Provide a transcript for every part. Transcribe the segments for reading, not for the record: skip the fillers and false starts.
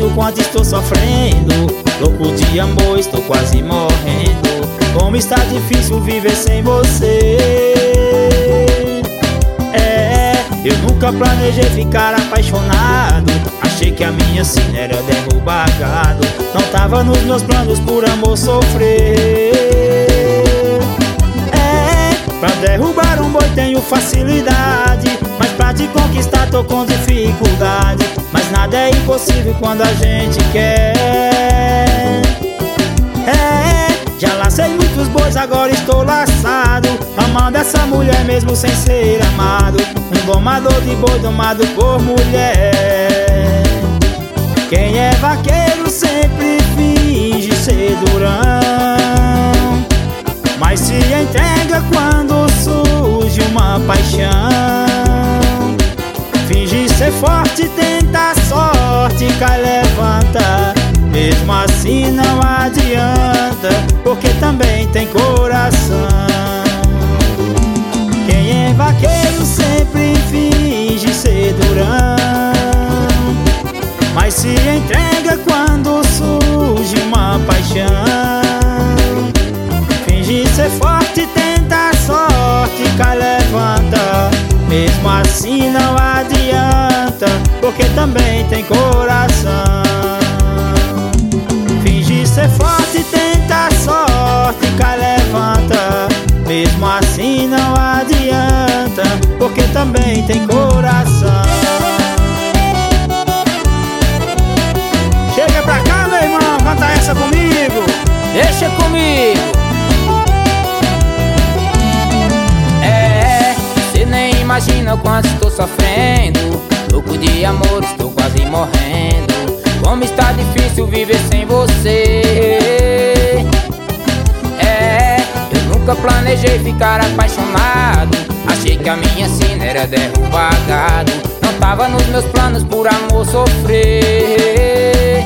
imagino quanto estou sofrendo. Louco de amor, estou quase morrendo. Como está difícil viver sem você. Eu nunca planejei ficar apaixonado. Achei que a minha sina era derrubar gado. Não tava nos meus planos por amor sofrer. Pra derrubar um boi tenho facilidade, mas pra te conquistar tô com dificuldade. Mas nada é impossível quando a gente quer. Já lacei muitos bois, agora estou laçado, amando essa mulher mesmo sem ser amado. Um domador de boi domado por mulher. Quem é vaqueiro sempre finge ser durão, mas se entrega quando surge uma paixão. Finge ser forte, tenta a sorte, cai, levanta. Mesmo assim não adianta, porque também tem coração. Quem é vaqueiro sempre finge ser durão, mas se entrega quando surge uma paixão. Finge ser forte, tenta a sorte, cai, levanta. Mesmo assim não adianta, porque também tem coração. Finge ser forte, tenta a sorte, cai, levanta. Mesmo assim não adianta, porque também tem coração. Chega pra cá, meu irmão, canta essa comigo. Deixa comigo. Cê nem imagina o quanto estou sofrendo. Louco de amor, estou quase morrendo. Como está difícil viver sem você. Eu nunca planejei ficar apaixonado. Achei que a minha sina era derrubar gado. Não tava nos meus planos por amor sofrer.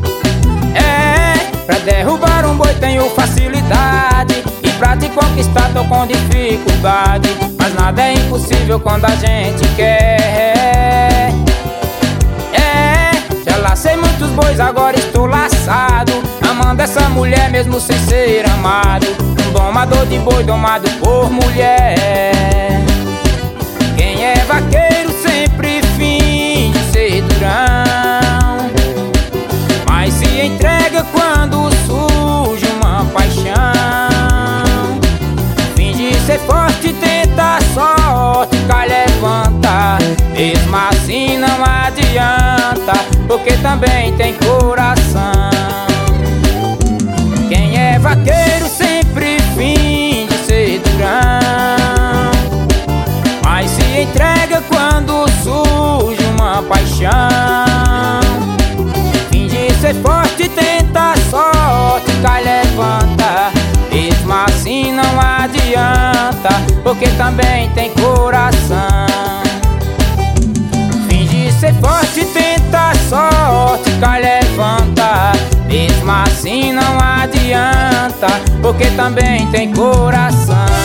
Pra derrubar um boi tenho facilidade, e pra te conquistar tô com dificuldade. Mas nada é impossível quando a gente quer. Já lacei muitos bois, agora estou laçado, amando essa mulher mesmo sem ser amado. Um domador de boi domado por mulher. Quem é vaqueiro sempre finge ser durão, mas se entrega quando surge uma paixão. Finge ser forte, tenta a sorte, cai, levanta. Mesmo assim não adianta, porque também tem coração. Quem é vaqueiro sempre finge ser durão, mas se entrega quando surge uma paixão. Finge ser forte, tenta a sorte, cai, levanta. Mesmo assim não adianta, porque também tem coração. Finge ser forte, tenta a sorte, cai, levanta. Mesmo assim não adianta, porque também tem coração.